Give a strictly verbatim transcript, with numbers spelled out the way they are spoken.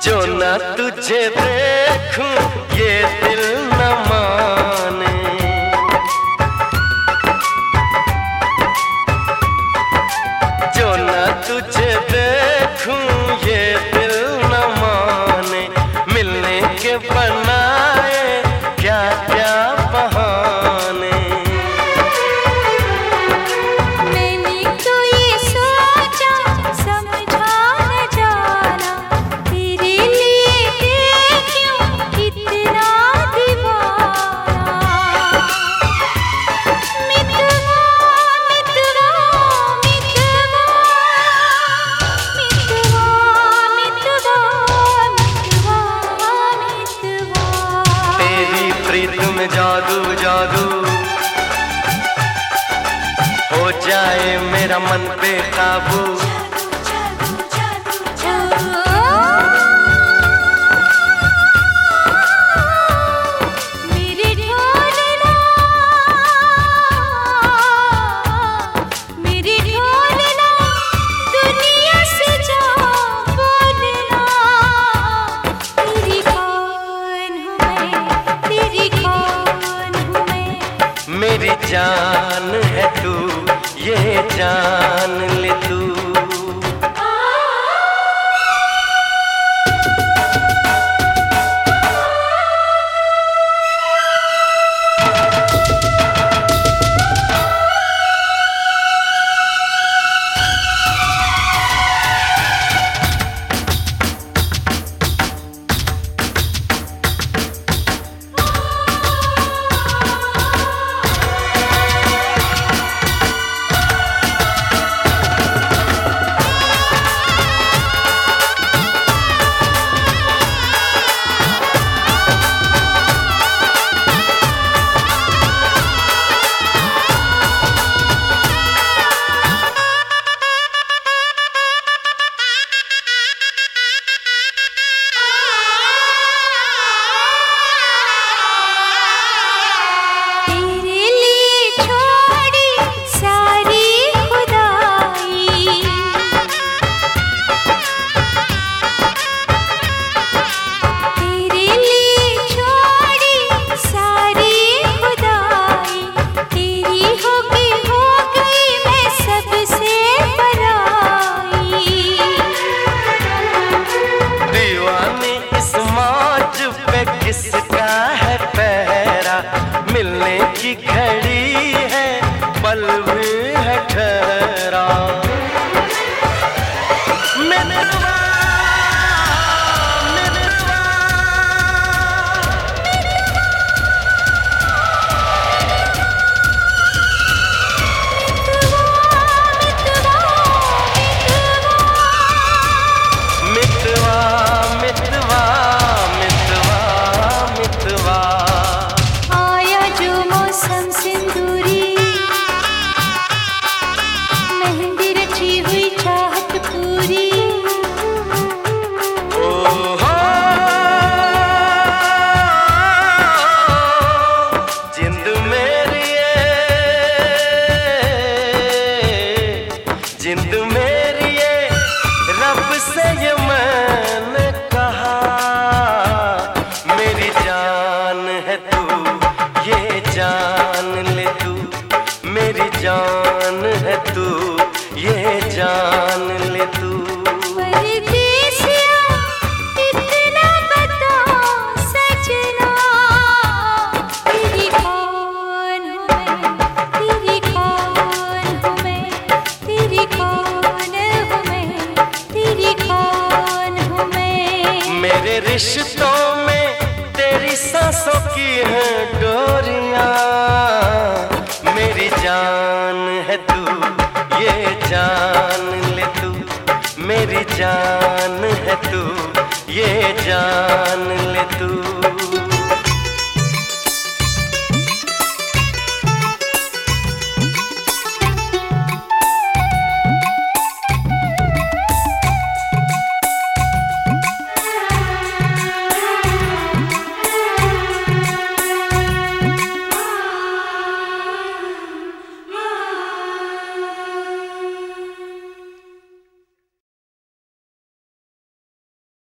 जो न तुझे देखूं ये दिल न माने, जो न तुझे देखूं ये दिल न माने। मिलने के बनाए क्या क्या बहाने। मैंने तो ये सोचा समझा न जाना, तेरे लिए क्यों इतना दीवाना। मितवा मितवा मितवा मितवा मितवा मितवा। तेरी प्रीत में जादू जादू हो जाए मेरा मन बेकाबू। मेरे ढोलना मेरे ढोलना दुनिया से जा बोलना। तेरी कौन हूँ मैं, तेरी कौन हूँ मैं। मेरी जान है तू ये जान ले तू। किसका है पहरा, मिलने की घड़ी है पल भी है ठहरा। मितवा मितवा मितवा मितवा मितवा। आया जो मौसम सिंदूरी, मेहंदी रची हुई चाहत पूरी। ओहो जिंद मेरी जिंद मेरी रब से ये मैंने कहा। मेरी जान है तू ये जान ले तू। मेरी जान है तू ये जान ले तू। परदेसिया इतना बता सजना, तेरी कौन हूँ मैं, तेरी कौन हूँ मैं। तेरी कौन हूँ मैं, तेरी कौन हूँ मैं। मेरे रिश्तों में तेरी सांसों की है डोरियां। मेरी जान है तू ये जान ले तू। मेरी जान है तू ये जान ले तू।